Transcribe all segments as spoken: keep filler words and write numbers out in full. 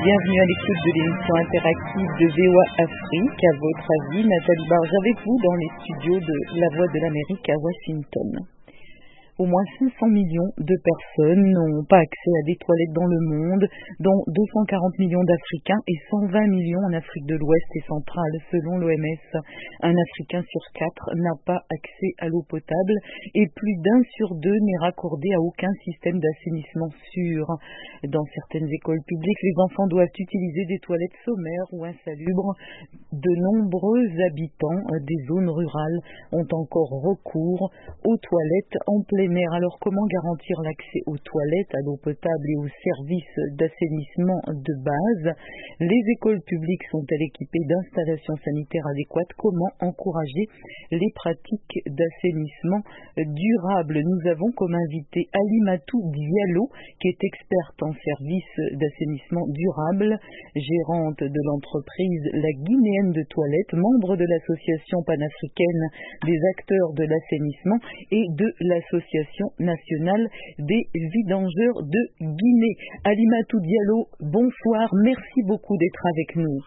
bienvenue à l'écoute de l'émission interactive de V O A Afrique. À votre avis, Nathalie Barge avec vous dans les studios de La Voix de l'Amérique à Washington. Au moins cinq cents millions de personnes n'ont pas accès à des toilettes dans le monde, dont deux cent quarante millions d'Africains et cent vingt millions en Afrique de l'Ouest et centrale. Selon l'O M S, un Africain sur quatre n'a pas accès à l'eau potable et plus d'un sur deux n'est raccordé à aucun système d'assainissement sûr. Dans certaines écoles publiques, les enfants doivent utiliser des toilettes sommaires ou insalubres. De nombreux habitants des zones rurales ont encore recours aux toilettes en plein mer. Alors comment garantir l'accès aux toilettes, à l'eau potable et aux services d'assainissement de base? Les écoles publiques sont-elles équipées d'installations sanitaires adéquates? Comment encourager les pratiques d'assainissement durable? Nous avons comme invité Alimatou Diallo, qui est experte en services d'assainissement durable, gérante de l'entreprise La Guinéenne de Toilettes, membre de l'association panafricaine des acteurs de l'assainissement et de l'association nationale des vidangeurs de Guinée. Alimatou Diallo, bonsoir, merci beaucoup d'être avec nous.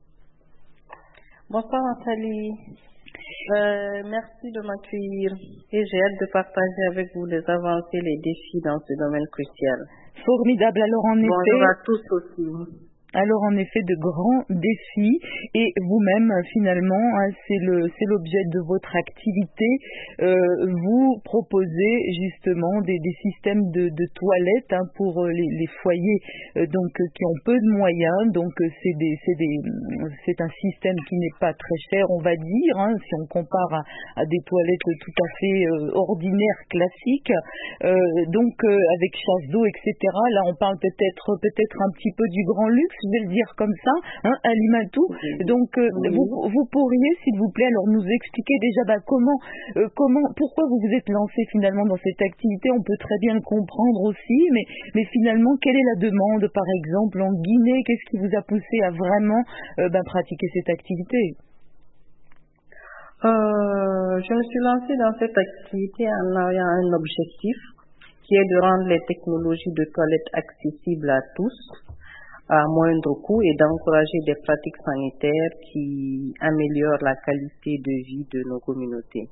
Bonsoir Nathalie, euh, merci de m'accueillir et j'ai hâte de partager avec vous les avancées, les défis dans ce domaine crucial. Formidable, alors en effet... Bonjour à tous aussi. Alors en effet de grands défis et vous-même finalement c'est le c'est l'objet de votre activité. Euh, vous proposez justement des, des systèmes de, de toilettes hein, pour les, les foyers euh, donc qui ont peu de moyens. Donc c'est des c'est des c'est un système qui n'est pas très cher on va dire hein, si on compare à, à des toilettes tout à fait euh, ordinaires classiques. Euh, donc euh, avec chasse d'eau et cetera. Là on parle peut-être peut-être un petit peu du grand luxe. Je vais le dire comme ça, hein, Alimatou. Oui. Donc, euh, oui. vous, vous pourriez, s'il vous plaît, alors nous expliquer déjà bah, comment, euh, comment, pourquoi vous vous êtes lancé finalement dans cette activité. On peut très bien le comprendre aussi, mais, mais finalement, quelle est la demande, par exemple, en Guinée? Qu'est-ce qui vous a poussé à vraiment euh, bah, pratiquer cette activité? euh, Je me suis lancée dans cette activité en ayant un objectif qui est de rendre les technologies de toilettes accessibles à tous à moindre coût et d'encourager des pratiques sanitaires qui améliorent la qualité de vie de nos communautés,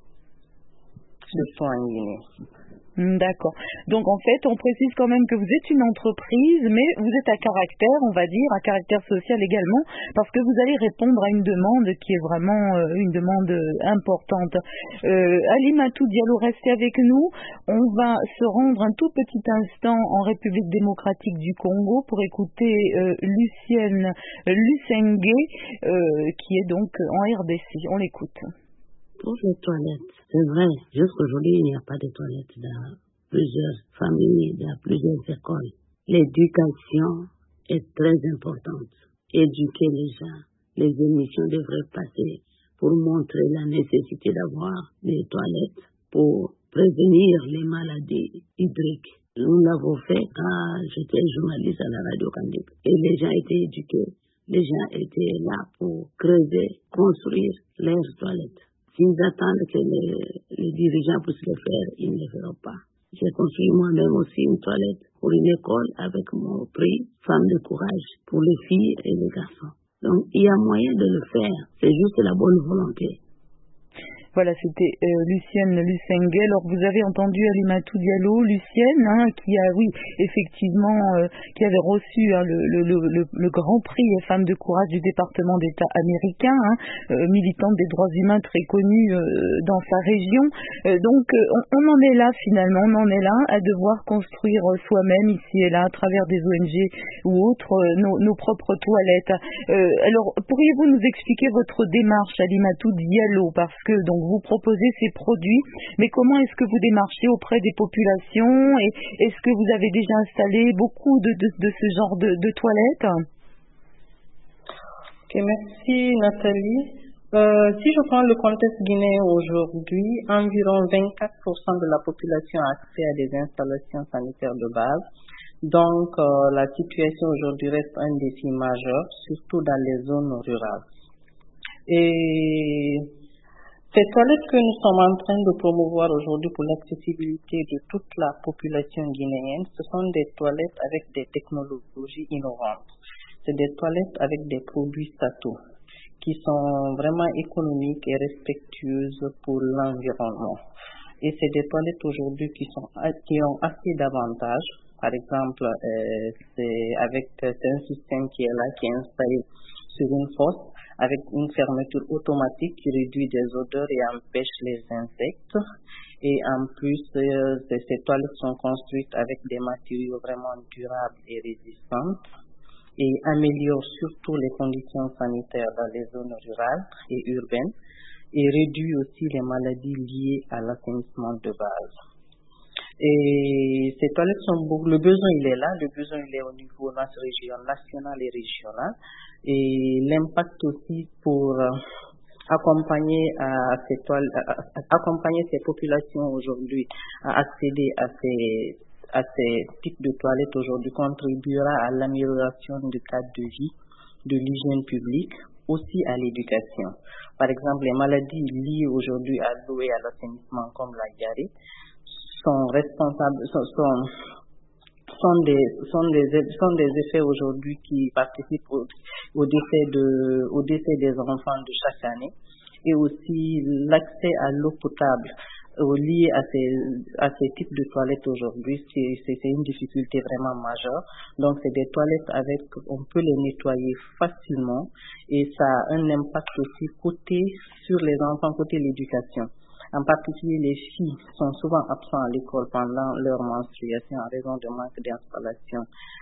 surtout en Guinée. D'accord. Donc en fait, on précise quand même que vous êtes une entreprise, mais vous êtes à caractère, on va dire, à caractère social également, parce que vous allez répondre à une demande qui est vraiment euh, une demande importante. Euh, Alimatou Diallo, restez avec nous. On va se rendre un tout petit instant en République démocratique du Congo pour écouter euh, Lucienne Lusenge, euh, qui est donc en R D C. On l'écoute. Pour les toilettes, c'est vrai, jusqu'aujourd'hui, il n'y a pas de toilettes dans plusieurs familles, dans plusieurs écoles. L'éducation est très importante. Éduquer les gens, les émissions devraient passer pour montrer la nécessité d'avoir des toilettes pour prévenir les maladies hydriques. Nous l'avons fait quand j'étais journaliste à la radio Candic et les gens étaient éduqués. Les gens étaient là pour creuser, construire leurs toilettes. S'ils attendent que les, les dirigeants puissent le faire, ils ne le feront pas. J'ai construit moi-même aussi une toilette pour une école avec mon prix Femme de courage pour les filles et les garçons. Donc, il y a moyen de le faire. C'est juste la bonne volonté. Voilà, c'était euh, Lucienne Lusenge. Alors, vous avez entendu Alimatou Diallo, Lucienne, hein, qui a, oui, effectivement, euh, qui avait reçu hein, le, le, le, le grand prix Femme de courage du département d'État américain, hein, euh, militante des droits humains très connue euh, dans sa région. Euh, donc, euh, on, on en est là, finalement, on en est là à devoir construire euh, soi-même, ici et là, à travers des O N G ou autres, euh, nos, nos propres toilettes. Euh, alors, pourriez-vous nous expliquer votre démarche, Alimatou Diallo, parce que, donc, vous proposez ces produits, mais comment est-ce que vous démarchez auprès des populations et est-ce que vous avez déjà installé beaucoup de, de, de ce genre de, de toilettes? Okay, merci Nathalie. Euh, si je prends le contexte guinéen aujourd'hui, environ vingt-quatre pour cent de la population a accès à des installations sanitaires de base. Donc, euh, la situation aujourd'hui reste un défi majeur, surtout dans les zones rurales. Et ces toilettes que nous sommes en train de promouvoir aujourd'hui pour l'accessibilité de toute la population guinéenne, ce sont des toilettes avec des technologies innovantes. c'est des toilettes avec des produits Sato qui sont vraiment économiques et respectueuses pour l'environnement. Et c'est des toilettes aujourd'hui qui sont qui ont assez d'avantages. Par exemple, euh, c'est avec c'est un système qui est là, qui est installé sur une fosse avec une fermeture automatique qui réduit des odeurs et empêche les insectes. Et en plus, euh, ces toilettes sont construites avec des matériaux vraiment durables et résistants et améliorent surtout les conditions sanitaires dans les zones rurales et urbaines et réduit aussi les maladies liées à l'assainissement de base. Et ces toilettes sont beaucoup, le besoin il est là, le besoin il est au niveau national et régional et l'impact aussi pour euh, accompagner à ces toiles, à, à, accompagner ces populations aujourd'hui à accéder à ces à ces types de toilettes aujourd'hui contribuera à l'amélioration du cadre de vie, de l'hygiène publique, aussi à l'éducation. Par exemple, les maladies liées aujourd'hui à l'eau et à l'assainissement comme la diarrhée sont responsables, sont, sont, sont, des, sont, des, sont des effets aujourd'hui qui participent au, au, décès de, au décès des enfants de chaque année et aussi l'accès à l'eau potable. Lié à ces, à ces types de toilettes aujourd'hui, c'est, c'est, c'est une difficulté vraiment majeure. Donc, c'est des toilettes avec, on peut les nettoyer facilement et ça a un impact aussi côté, sur les enfants, côté l'éducation. En particulier, les filles sont souvent absentes à l'école pendant leur menstruation en raison de manque d'installation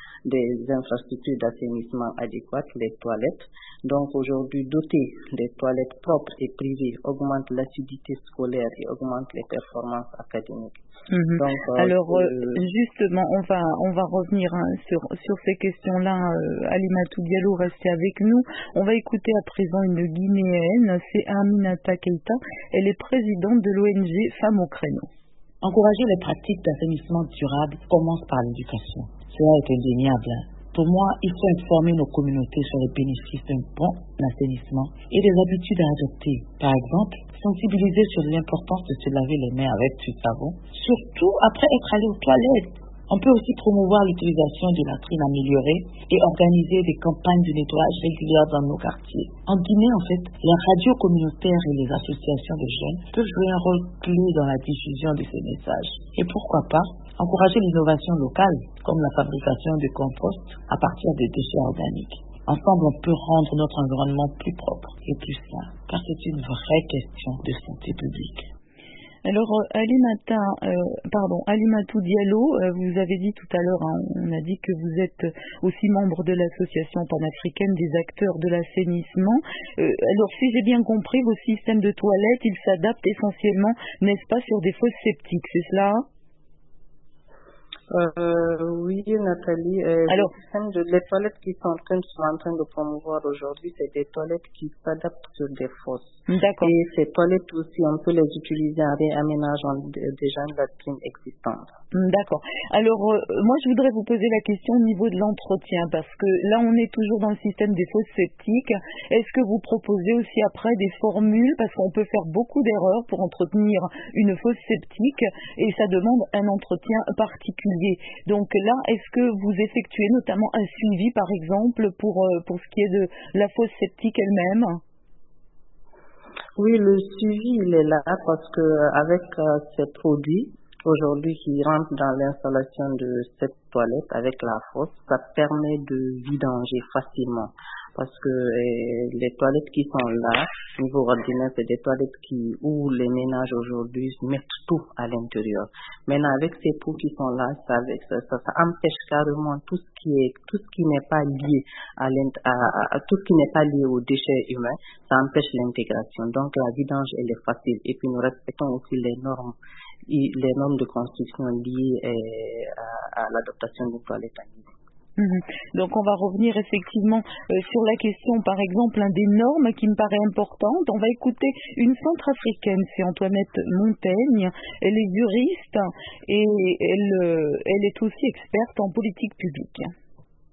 des infrastructures d'assainissement adéquates, les toilettes. Donc aujourd'hui, doter des toilettes propres et privées augmente l'assiduité scolaire et augmente les performances académiques. Mmh. Donc, euh, Alors euh, justement, on va on va revenir hein, sur sur ces questions-là. Euh, Alimatou Diallo, restez avec nous. On va écouter à présent une Guinéenne, c'est Aminata Keita. Elle est présidente de l'O N G Femmes au Créneau. Encourager les pratiques d'assainissement durable commence par l'éducation. Cela est indéniable. Pour moi, il faut informer nos communautés sur les bénéfices d'un bon assainissement et des habitudes à adopter. Par exemple, sensibiliser sur l'importance de se laver les mains avec du savon, surtout après être allé aux toilettes. On peut aussi promouvoir l'utilisation de latrines améliorées et organiser des campagnes de nettoyage régulières dans nos quartiers. En Guinée, en fait, la radio communautaire et les associations de jeunes peuvent jouer un rôle clé dans la diffusion de ces messages. Et pourquoi pas encourager l'innovation locale, comme la fabrication de compost à partir de déchets organiques. Ensemble, on peut rendre notre environnement plus propre et plus sain, car c'est une vraie question de santé publique. Alors, Alimata, euh, pardon, Alimatou Diallo, euh, vous avez dit tout à l'heure, hein, on a dit que vous êtes aussi membre de l'association panafricaine des acteurs de l'assainissement. Euh, alors, si j'ai bien compris, vos systèmes de toilettes, ils s'adaptent essentiellement, n'est-ce pas, sur des fosses septiques, c'est cela ? Euh, oui, Nathalie. Euh, Alors, de, les toilettes qui sont en train, sont en train de promouvoir aujourd'hui, c'est des toilettes qui s'adaptent sur des fosses. D'accord. Et ces toilettes aussi, on peut les utiliser en réaménageant déjà une latrine existante. D'accord. Alors, euh, moi, je voudrais vous poser la question au niveau de l'entretien, parce que là, on est toujours dans le système des fosses septiques. Est-ce que vous proposez aussi après des formules, parce qu'on peut faire beaucoup d'erreurs pour entretenir une fosse septique, et ça demande un entretien particulier. Donc là, est-ce que vous effectuez notamment un suivi, par exemple, pour, euh, pour ce qui est de la fosse septique elle-même ? Oui, le suivi, il est là parce que avec euh, ces produits, aujourd'hui, qui rentrent dans l'installation de cette toilette avec la fosse, ça permet de vidanger facilement. Parce que euh, les toilettes qui sont là, niveau ordinaire, c'est des toilettes qui, où les ménages aujourd'hui mettent tout à l'intérieur. Maintenant, avec ces pots qui sont là, ça, ça, ça, ça empêche carrément tout ce qui est, tout ce qui n'est pas lié à, à, à tout ce qui n'est pas lié aux déchets humains, ça empêche l'intégration. Donc, la vidange, elle est facile. Et puis, nous respectons aussi les normes, les normes de construction liées euh, à, à l'adaptation des toilettes à l'hiver. Mmh. Donc on va revenir effectivement euh, sur la question par exemple hein, des normes qui me paraît importante. On va écouter une centrafricaine, c'est Antoinette Montaigne. Elle est juriste et elle, euh, elle est aussi experte en politique publique.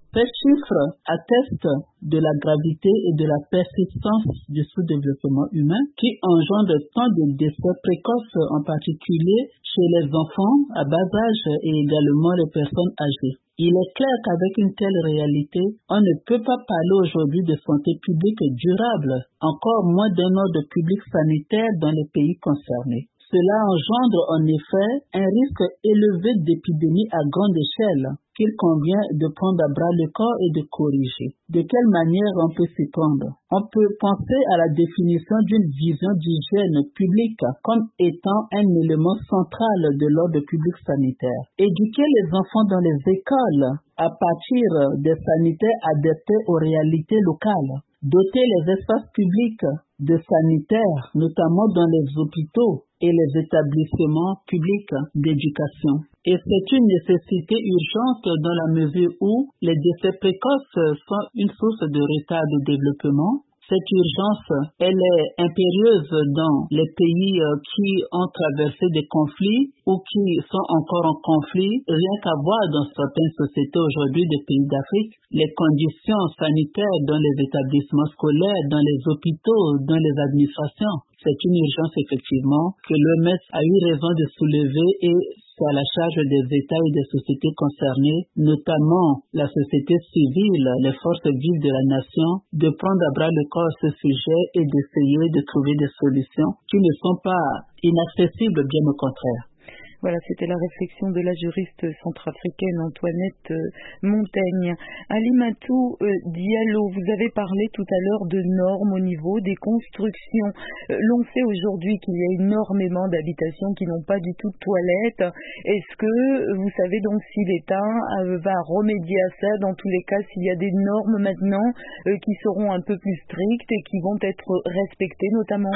Ces chiffres attestent de la gravité et de la persistance du sous-développement humain qui engendre tant de décès précoces, en particulier chez les enfants à bas âge et également les personnes âgées. Il est clair qu'avec une telle réalité, on ne peut pas parler aujourd'hui de santé publique durable, encore moins d'un ordre public sanitaire dans les pays concernés. Cela engendre en effet un risque élevé d'épidémie à grande échelle qu'il convient de prendre à bras le corps et de corriger. De quelle manière on peut s'y prendre? On peut penser à la définition d'une vision d'hygiène publique comme étant un élément central de l'ordre public sanitaire. Éduquer les enfants dans les écoles à partir des sanitaires adaptés aux réalités locales. Doter les espaces publics de sanitaires, notamment dans les hôpitaux et les établissements publics d'éducation. Et c'est une nécessité urgente dans la mesure où les décès précoces sont une source de retard de développement. Cette urgence, elle est impérieuse dans les pays qui ont traversé des conflits ou qui sont encore en conflit. Rien qu'à voir dans certaines sociétés aujourd'hui des pays d'Afrique, les conditions sanitaires dans les établissements scolaires, dans les hôpitaux, dans les administrations. C'est une urgence effectivement que l'O M S a eu raison de soulever et c'est à la charge des États et des sociétés concernées, notamment la société civile, les forces vives de la nation, de prendre à bras le corps ce sujet et d'essayer de trouver des solutions qui ne sont pas inaccessibles, bien au contraire. Voilà, c'était la réflexion de la juriste centrafricaine Antoinette euh, Montaigne. Alimatou euh, Diallo, vous avez parlé tout à l'heure de normes au niveau des constructions. Euh, l'on sait aujourd'hui qu'il y a énormément d'habitations qui n'ont pas du tout de toilettes. Est-ce que vous savez donc si l'État euh, va remédier à ça, dans tous les cas, s'il y a des normes maintenant euh, qui seront un peu plus strictes et qui vont être respectées notamment?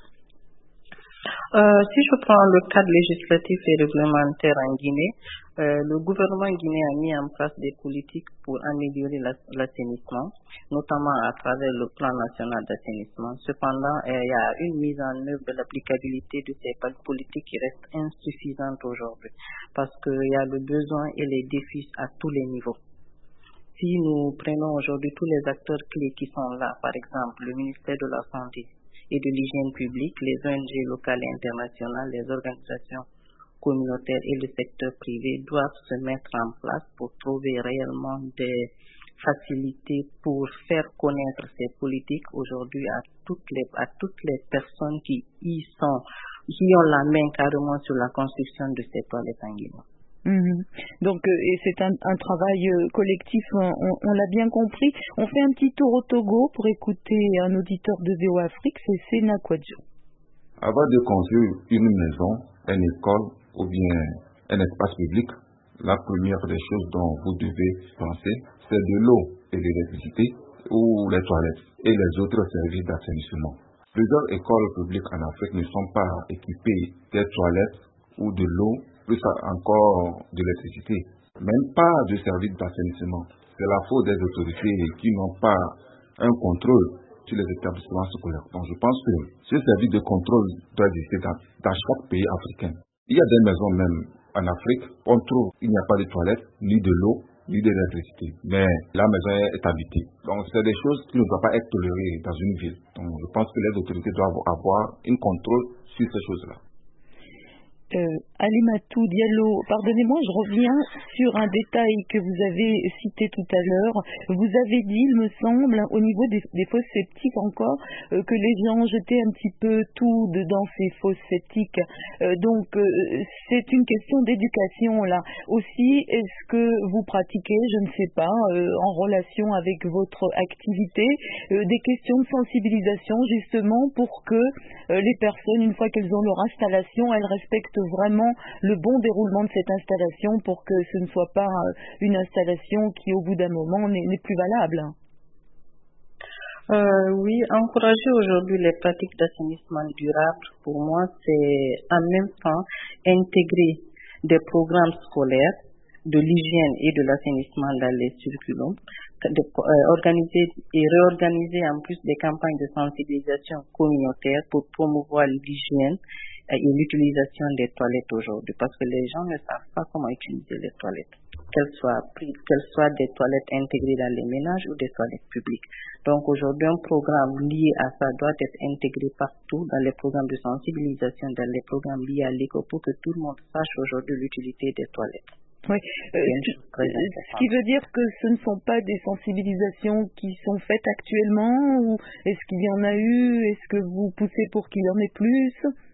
Euh, si je prends le cadre législatif et réglementaire en Guinée, euh, le gouvernement guinéen a mis en place des politiques pour améliorer l'assainissement, notamment à travers le plan national d'assainissement. Cependant, euh, il y a une mise en œuvre de l'applicabilité de ces politiques qui reste insuffisante aujourd'hui, parce qu'il y a le besoin et les défis à tous les niveaux. Si nous prenons aujourd'hui tous les acteurs clés qui sont là, par exemple le ministère de la Santé et de l'hygiène publique, les O N G locales et internationales, les organisations communautaires et le secteur privé doivent se mettre en place pour trouver réellement des facilités pour faire connaître ces politiques aujourd'hui à toutes les, à toutes les personnes qui y sont, qui ont la main carrément sur la construction de ces toilettes en Guinée. Mmh. Donc euh, et c'est un, un travail euh, collectif, on, on, on l'a bien compris. On fait un petit tour au Togo pour écouter un auditeur de V O Afrique, c'est Sena Kwadjo. Avant de construire une maison, une école ou bien un espace public, la première des choses dont vous devez penser, c'est de l'eau et de l'électricité ou les toilettes et les autres services d'assainissement. Plusieurs écoles publiques en Afrique ne sont pas équipées des toilettes ou de l'eau, plus encore de l'électricité, même pas de service d'assainissement. C'est la faute des autorités qui n'ont pas un contrôle sur les établissements scolaires. Donc je pense que ce service de contrôle doit exister dans, dans chaque pays africain. Il y a des maisons même en Afrique, on trouve qu'il n'y a pas de toilettes, ni de l'eau, ni de l'électricité. Mais la maison est habitée. Donc c'est des choses qui ne doivent pas être tolérées dans une ville. Donc je pense que les autorités doivent avoir un contrôle sur ces choses-là. Euh, Alimatou Diallo, pardonnez-moi, je reviens sur un détail que vous avez cité tout à l'heure. Vous avez dit, il me semble, au niveau des, des fosses septiques encore, euh, que les gens jetaient un petit peu tout dedans ces fosses septiques. Euh, donc, euh, c'est une question d'éducation là. Aussi, est-ce que vous pratiquez, je ne sais pas, euh, en relation avec votre activité, euh, des questions de sensibilisation justement pour que euh, les personnes, une fois qu'elles ont leur installation, elles respectent vraiment le bon déroulement de cette installation pour que ce ne soit pas une installation qui au bout d'un moment n'est plus valable. Euh, oui, encourager aujourd'hui les pratiques d'assainissement durable, pour moi, c'est en même temps intégrer des programmes scolaires de l'hygiène et de l'assainissement dans les curriculums, de, euh, organiser et réorganiser en plus des campagnes de sensibilisation communautaire pour promouvoir l'hygiène et l'utilisation des toilettes aujourd'hui, parce que les gens ne savent pas comment utiliser les toilettes, qu'elles soient, qu'elles soient des toilettes intégrées dans les ménages ou des toilettes publiques. Donc aujourd'hui, un programme lié à ça doit être intégré partout, dans les programmes de sensibilisation, dans les programmes liés à l'éco, pour que tout le monde sache aujourd'hui l'utilité des toilettes. Oui, euh, ce qui veut dire que ce ne sont pas des sensibilisations qui sont faites actuellement, ou est-ce qu'il y en a eu, est-ce que vous poussez pour qu'il y en ait plus?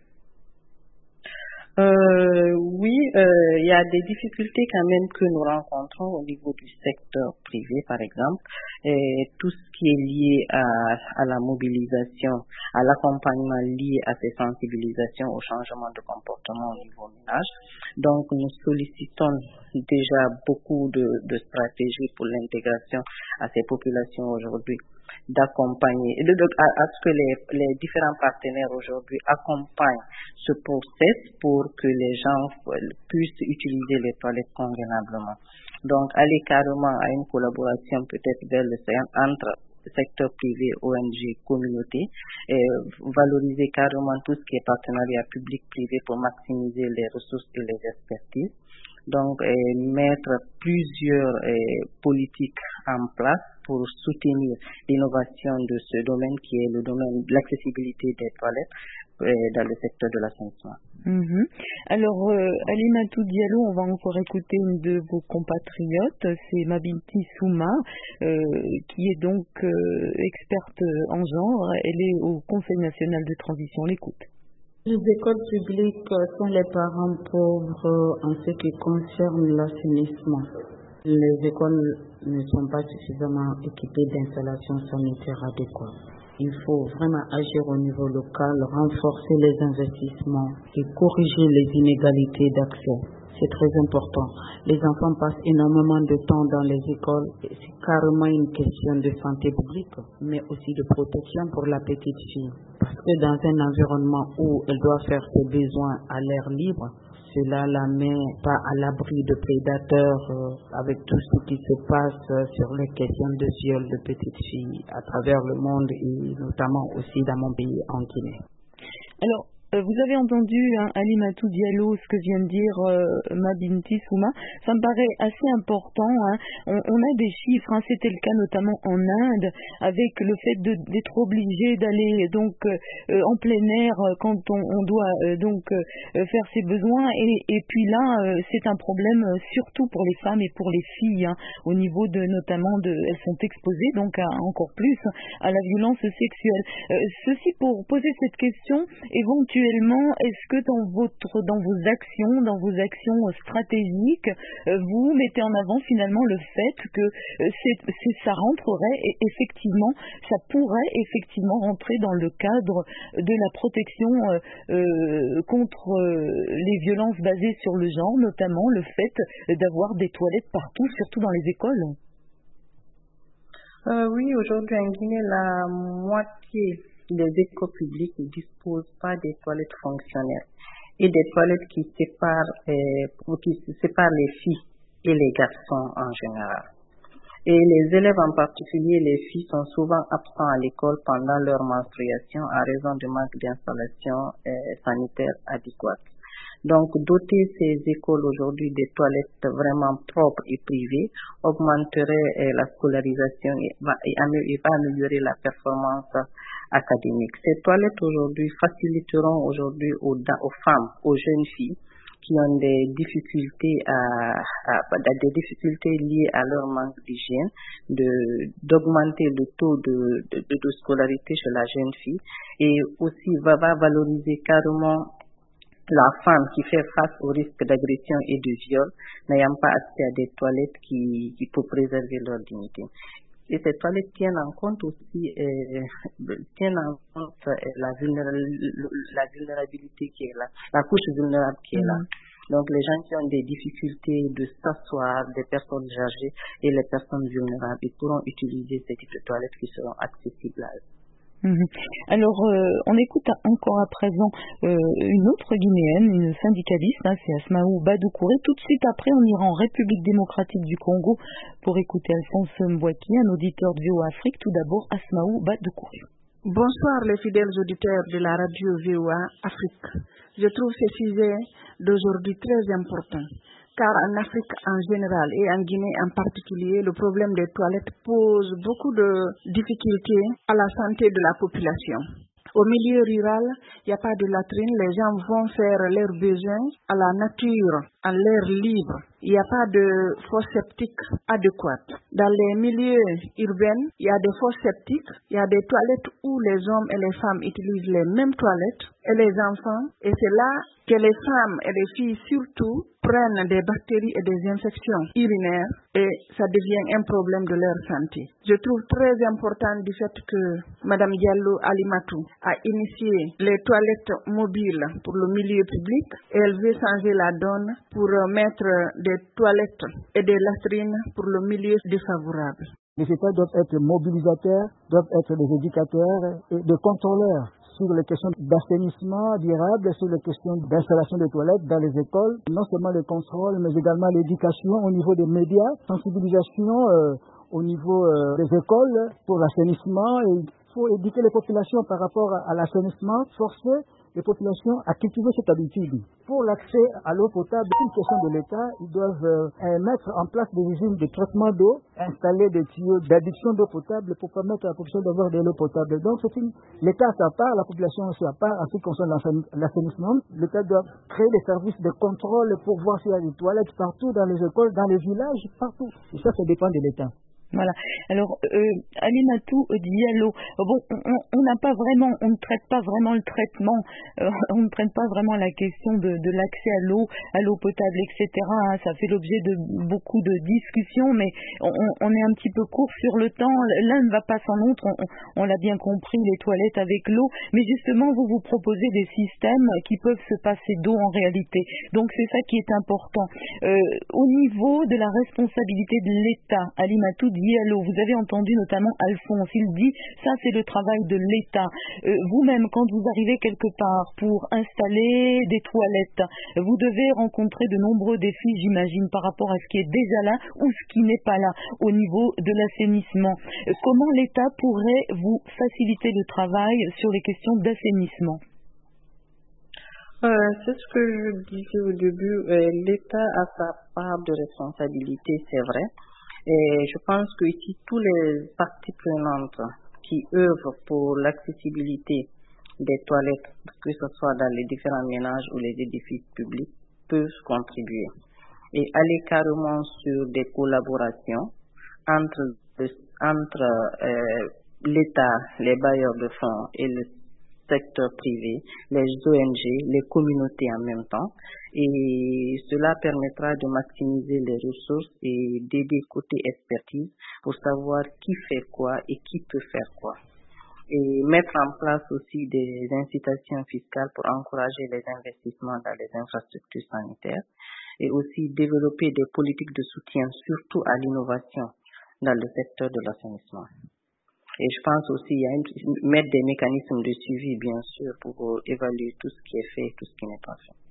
Euh, oui, euh, il y a des difficultés quand même que nous rencontrons au niveau du secteur privé, par exemple, et tout ce qui est lié à, à la mobilisation, à l'accompagnement lié à ces sensibilisations au changement de comportement au niveau ménage. Donc, nous sollicitons déjà beaucoup de, de stratégies pour l'intégration à ces populations aujourd'hui, d'accompagner, de, de, à, à ce que les, les différents partenaires aujourd'hui accompagnent ce process pour que les gens puissent utiliser les toilettes convenablement. Donc, aller carrément à une collaboration peut-être vers le entre secteur privé, O N G, communauté, et valoriser carrément tout ce qui est partenariat public-privé pour maximiser les ressources et les expertises. Donc, eh, mettre plusieurs eh, politiques en place pour soutenir l'innovation de ce domaine qui est le domaine de l'accessibilité des toilettes eh, dans le secteur de l'assainissement. Mm-hmm. Alors, euh, Alimatou Diallo, on va encore écouter une de vos compatriotes, c'est Mabinti Souma, euh, qui est donc euh, experte en genre. Elle est au Conseil national de transition. On l'écoute. Les écoles publiques sont les parents pauvres en ce qui concerne l'assainissement. Les écoles ne sont pas suffisamment équipées d'installations sanitaires adéquates. Il faut vraiment agir au niveau local, renforcer les investissements et corriger les inégalités d'accès. C'est très important. Les enfants passent énormément de temps dans les écoles. C'est carrément une question de santé publique, mais aussi de protection pour la petite fille. Parce que dans un environnement où elle doit faire ses besoins à l'air libre, cela la met pas à l'abri de prédateurs euh, avec tout ce qui se passe euh, sur les questions de viol de petites filles à travers le monde et notamment aussi dans mon pays en Guinée. Alors, Euh, vous avez entendu hein, Alimatou Diallo, ce que vient de dire euh, Mabinti Souma. Ça me paraît assez important. Hein. On, on a des chiffres. Hein. C'était le cas notamment en Inde, avec le fait de, d'être obligé d'aller donc euh, en plein air quand on, on doit euh, donc euh, faire ses besoins. Et, et puis là, euh, c'est un problème euh, surtout pour les femmes et pour les filles, hein, au niveau de notamment de, elles sont exposées donc à, encore plus à la violence sexuelle. Euh, ceci pour poser cette question éventuellement. Est-ce que dans votre, dans vos actions, dans vos actions stratégiques, vous mettez en avant finalement le fait que c'est, c'est, ça rentrerait et effectivement, ça pourrait effectivement rentrer dans le cadre de la protection euh, contre les violences basées sur le genre, notamment le fait d'avoir des toilettes partout, surtout dans les écoles? Euh, oui, aujourd'hui en Guinée, la moitié des écoles publiques ne disposent pas des toilettes fonctionnelles et des toilettes qui séparent, euh, qui séparent les filles et les garçons en général. Et les élèves en particulier, les filles, sont souvent absents à l'école pendant leur menstruation en raison du manque d'installations euh, sanitaires adéquates. Donc, doter ces écoles aujourd'hui des toilettes vraiment propres et privées augmenterait euh, la scolarisation et va, et, et va améliorer la performance académique. Ces toilettes aujourd'hui faciliteront aujourd'hui aux, aux femmes, aux jeunes filles qui ont des difficultés à, à, à des difficultés liées à leur manque d'hygiène, de d'augmenter le taux de, de, de scolarité chez la jeune fille et aussi va, va valoriser carrément la femme qui fait face au risque d'agression et de viol, n'ayant pas accès à des toilettes qui, qui peuvent préserver leur dignité. Et ces toilettes tiennent en compte aussi euh, tiennent en compte euh, la, la vulnérabilité qui est là, la couche vulnérable qui est là. Donc les gens qui ont des difficultés de s'asseoir, des personnes âgées et les personnes vulnérables, ils pourront utiliser ces types de toilettes qui seront accessibles à eux. Mmh. Alors, euh, on écoute encore à présent euh, une autre Guinéenne, une syndicaliste, hein, c'est Asmaou Badoukouré. Tout de suite après, on ira en République démocratique du Congo pour écouter Alphonse Mbouaki, un auditeur de V O A Afrique. Tout d'abord, Asmaou Badoukouré. Bonsoir les fidèles auditeurs de la radio V O A Afrique. Je trouve ce sujet d'aujourd'hui très important, car en Afrique en général et en Guinée en particulier, le problème des toilettes pose beaucoup de difficultés à la santé de la population. Au milieu rural, il n'y a pas de latrine, les gens vont faire leurs besoins à la nature, en l'air libre. Il n'y a pas de fosse septique adéquate. Dans les milieux urbains, il y a des fosses septiques, il y a des toilettes où les hommes et les femmes utilisent les mêmes toilettes et les enfants. Et c'est là que les femmes et les filles surtout prennent des bactéries et des infections urinaires et ça devient un problème de leur santé. Je trouve très important du fait que Mme Diallo Alimatou a initié les toilettes mobiles pour le milieu public et elle veut changer la donne pour mettre des toilettes et des latrines pour le milieu défavorable. Les États doivent être mobilisateurs, doivent être des éducateurs et des contrôleurs sur les questions d'assainissement durable, sur les questions d'installation de toilettes dans les écoles. Non seulement le contrôle, mais également l'éducation au niveau des médias, sensibilisation euh, au niveau euh, des écoles pour l'assainissement. Et il faut éduquer les populations par rapport à, à l'assainissement, forcer les populations à cultiver cette habitude. Pour l'accès à l'eau potable, c'est une question de l'État. Ils doivent euh, mettre en place des usines de traitement d'eau, installer des tuyaux d'adduction d'eau potable pour permettre à la population d'avoir de l'eau potable. Donc, c'est une... l'État à sa part, la population à sa part, en ce qui concerne l'assainissement. L'État doit créer des services de contrôle pour voir s'il y a des toilettes partout dans les écoles, dans les villages, partout. Et ça, ça dépend de l'État. Voilà. Alors, euh, Alimatou Diallo, bon, on n'a pas vraiment, on ne traite pas vraiment le traitement, euh, on ne traite pas vraiment la question de, de l'accès à l'eau, à l'eau potable, et cetera. Hein, ça fait l'objet de beaucoup de discussions, mais on, on est un petit peu court sur le temps. L'un ne va pas sans l'autre. On, on l'a bien compris, les toilettes avec l'eau, mais justement, vous vous proposez des systèmes qui peuvent se passer d'eau en réalité. Donc, c'est ça qui est important. Euh, au niveau de la responsabilité de l'État, Alimatou Diallo, vous avez entendu notamment Alphonse, il dit ça c'est le travail de l'État. Euh, vous-même, quand vous arrivez quelque part pour installer des toilettes, vous devez rencontrer de nombreux défis, j'imagine, par rapport à ce qui est déjà là ou ce qui n'est pas là au niveau de l'assainissement. Euh, comment l'État pourrait vous faciliter le travail sur les questions d'assainissement? Euh, c'est ce que je disais au début, euh, l'État a sa part de responsabilité, c'est vrai. Et je pense que ici, tous les parties prenantes qui œuvrent pour l'accessibilité des toilettes, que ce soit dans les différents ménages ou les édifices publics, peuvent contribuer. Et aller carrément sur des collaborations entre, entre euh, l'État, les bailleurs de fonds et le secteur privé, les O N G, les communautés en même temps. Et cela permettra de maximiser les ressources et d'aider côté expertise pour savoir qui fait quoi et qui peut faire quoi. Et mettre en place aussi des incitations fiscales pour encourager les investissements dans les infrastructures sanitaires et aussi développer des politiques de soutien surtout à l'innovation dans le secteur de l'assainissement. Et je pense aussi il y a une, mettre des mécanismes de suivi, bien sûr, pour évaluer tout ce qui est fait et tout ce qui n'est pas fait.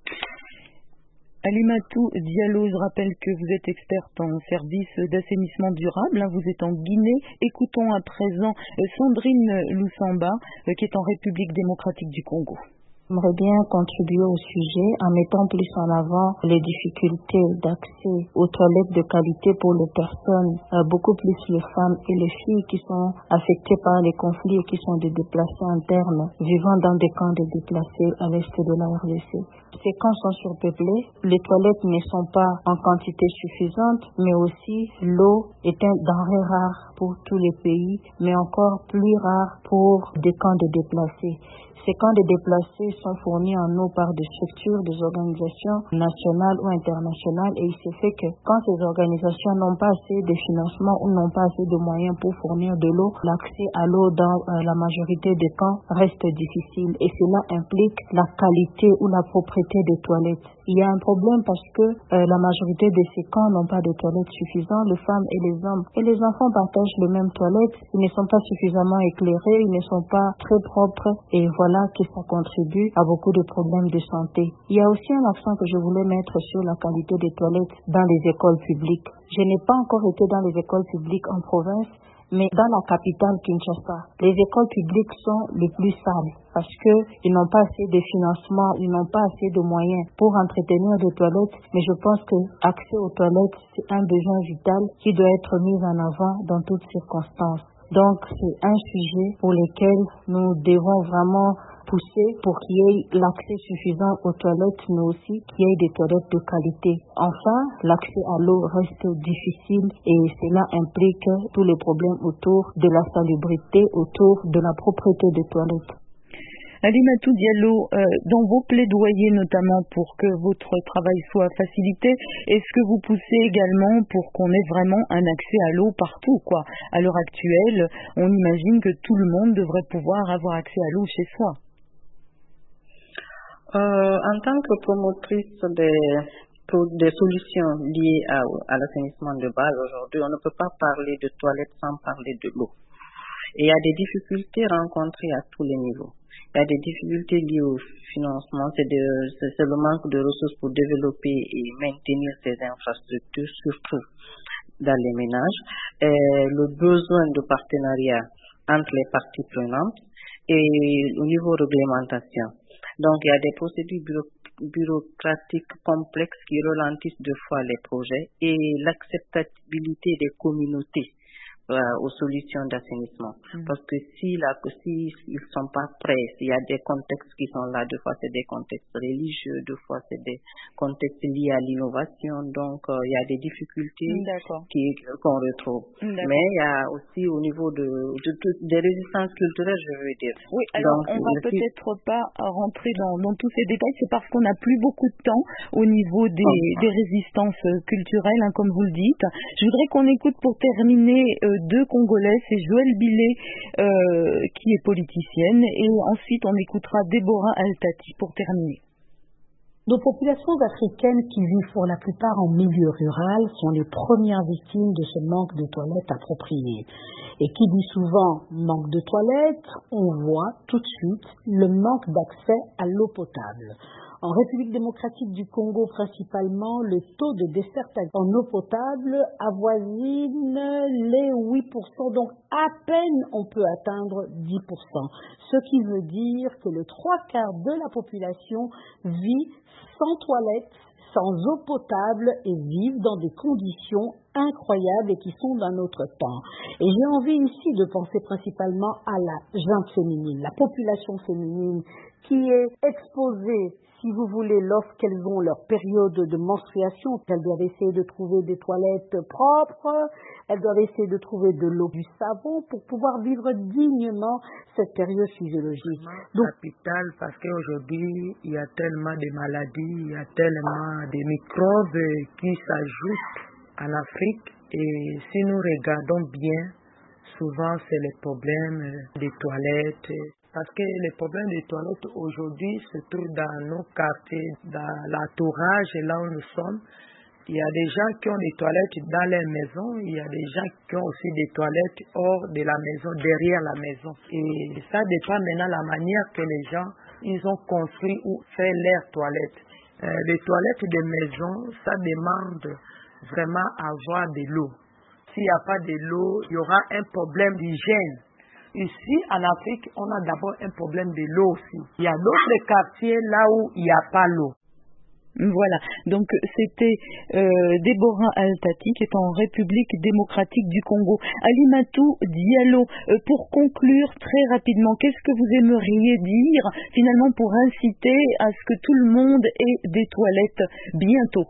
Alimatou Diallo, je rappelle que vous êtes experte en service d'assainissement durable. Vous êtes en Guinée. Écoutons à présent Sandrine Lusamba, qui est en République démocratique du Congo. J'aimerais bien contribuer au sujet en mettant plus en avant les difficultés d'accès aux toilettes de qualité pour les personnes, euh, beaucoup plus les femmes et les filles qui sont affectées par les conflits et qui sont des déplacés internes, vivant dans des camps de déplacés à l'est de la R D C. Ces camps sont surpeuplés, les toilettes ne sont pas en quantité suffisante, mais aussi l'eau est un denrée rare pour tous les pays, mais encore plus rare pour des camps de déplacés. Ces camps de déplacés sont fournis en eau par des structures, des organisations nationales ou internationales et il se fait que quand ces organisations n'ont pas assez de financement ou n'ont pas assez de moyens pour fournir de l'eau, l'accès à l'eau dans euh, la majorité des camps reste difficile et cela implique la qualité ou la propreté des toilettes. Il y a un problème parce que euh, la majorité de ces camps n'ont pas de toilettes suffisantes, les femmes et les hommes. Et les enfants partagent les mêmes toilettes, ils ne sont pas suffisamment éclairés, ils ne sont pas très propres et voilà que ça contribue à beaucoup de problèmes de santé. Il y a aussi un accent que je voulais mettre sur la qualité des toilettes dans les écoles publiques. Je n'ai pas encore été dans les écoles publiques en province, Mais dans la capitale Kinshasa, les écoles publiques sont les plus sales parce qu'ils n'ont pas assez de financement, ils n'ont pas assez de moyens pour entretenir des toilettes. Mais je pense que l'accès aux toilettes, c'est un besoin vital qui doit être mis en avant dans toutes circonstances. Donc, c'est un sujet pour lequel nous devons vraiment pousser pour qu'il y ait l'accès suffisant aux toilettes, mais aussi qu'il y ait des toilettes de qualité. Enfin, l'accès à l'eau reste difficile et cela implique tous les problèmes autour de la salubrité, autour de la propreté des toilettes. Alimatou Diallo, euh, dans vos plaidoyers notamment pour que votre travail soit facilité, est-ce que vous poussez également pour qu'on ait vraiment un accès à l'eau partout, quoi? À l'heure actuelle, on imagine que tout le monde devrait pouvoir avoir accès à l'eau chez soi. Euh, en tant que promotrice des, des solutions liées à, à l'assainissement de base, aujourd'hui, on ne peut pas parler de toilettes sans parler de l'eau. Et il y a des difficultés rencontrées à tous les niveaux. Il y a des difficultés liées au financement, c'est, de, c'est le manque de ressources pour développer et maintenir ces infrastructures, surtout dans les ménages, et le besoin de partenariat entre les parties prenantes et au niveau réglementation. Donc, il y a des procédures bureau- bureaucratiques complexes qui ralentissent deux fois les projets et l'acceptabilité des communautés euh, aux solutions d'assainissement. Mmh. Parce que si la, si ils sont pas prêts, s'il y a des contextes qui sont là, deux fois c'est des contextes religieux, deux fois c'est des contextes liés à l'innovation, donc euh, il y a des difficultés qui, qu'on retrouve. D'accord. Mais il y a aussi au niveau de, de, de des résistances culturelles, je veux dire. Oui, alors donc, on va peut-être pas rentrer dans, dans tous ces détails, c'est parce qu'on n'a plus beaucoup de temps au niveau des, oh. des résistances culturelles, hein, comme vous le dites. Je voudrais qu'on écoute pour terminer euh, deux Congolais, c'est Joël Billet euh, qui est politicienne et ensuite on écoutera Déborah Altati pour terminer. Nos populations africaines qui vivent pour la plupart en milieu rural sont les premières victimes de ce manque de toilettes appropriées. Et qui dit souvent manque de toilettes, on voit tout de suite le manque d'accès à l'eau potable. En République démocratique du Congo principalement, le taux de desserte en eau potable avoisine les huit pour cent, donc à peine on peut atteindre dix pour cent. Ce qui veut dire que le trois quarts de la population vit sans toilette, sans eau potable et vivent dans des conditions incroyables et qui sont d'un autre temps. Et j'ai envie ici de penser principalement à la junte féminine, la population féminine qui est exposée, si vous voulez, lorsqu'elles ont leur période de menstruation, elles doivent essayer de trouver des toilettes propres, elles doivent essayer de trouver de l'eau, du savon pour pouvoir vivre dignement cette période physiologique. Donc, capital parce qu'aujourd'hui, il y a tellement de maladies, il y a tellement de microbes qui s'ajoutent en Afrique et si nous regardons bien, souvent c'est les problèmes des toilettes. Parce que les problèmes des toilettes aujourd'hui se trouvent dans nos quartiers, dans l'entourage, là où nous sommes. Il y a des gens qui ont des toilettes dans leur maison, il y a des gens qui ont aussi des toilettes hors de la maison, derrière la maison. Et ça dépend maintenant de la manière que les gens ils ont construit ou fait leurs toilettes. Euh, les toilettes de maison, ça demande vraiment avoir de l'eau. S'il n'y a pas de l'eau, il y aura un problème d'hygiène. Ici, en Afrique, on a d'abord un problème de l'eau aussi. Il y a d'autres quartiers là où il n'y a pas l'eau. Voilà, donc c'était euh, Déborah Altati qui est en République démocratique du Congo. Alimatou Diallo, euh, pour conclure très rapidement, qu'est-ce que vous aimeriez dire finalement pour inciter à ce que tout le monde ait des toilettes bientôt?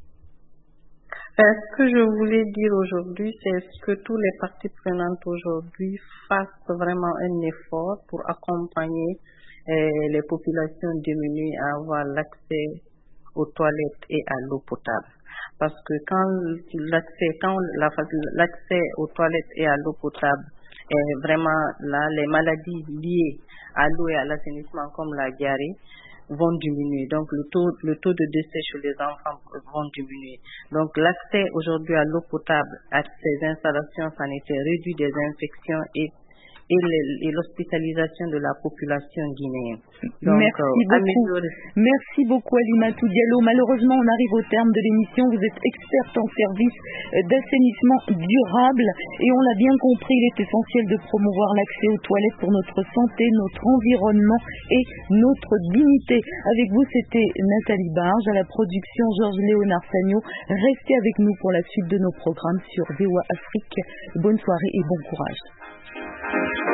Ce que je voulais dire aujourd'hui, c'est que tous les parties prenantes aujourd'hui fassent vraiment un effort pour accompagner eh, les populations démunies à avoir l'accès aux toilettes et à l'eau potable. Parce que quand l'accès, quand la, l'accès aux toilettes et à l'eau potable est vraiment là, les maladies liées à l'eau et à l'assainissement comme la diarrhée vont diminuer. Donc le taux, le taux de décès chez les enfants vont diminuer. Donc l'accès aujourd'hui à l'eau potable, à ces installations sanitaires réduit des infections et et l'hospitalisation de la population guinéenne. Donc, Merci euh, beaucoup. améliorer... Merci beaucoup Alimatou Diallo. Malheureusement, on arrive au terme de l'émission. Vous êtes experte en service d'assainissement durable et on l'a bien compris, il est essentiel de promouvoir l'accès aux toilettes pour notre santé, notre environnement et notre dignité. Avec vous, c'était Nathalie Barge, à la production Georges Léonard Sagno. Restez avec nous pour la suite de nos programmes sur V O A Afrique. Bonne soirée et bon courage.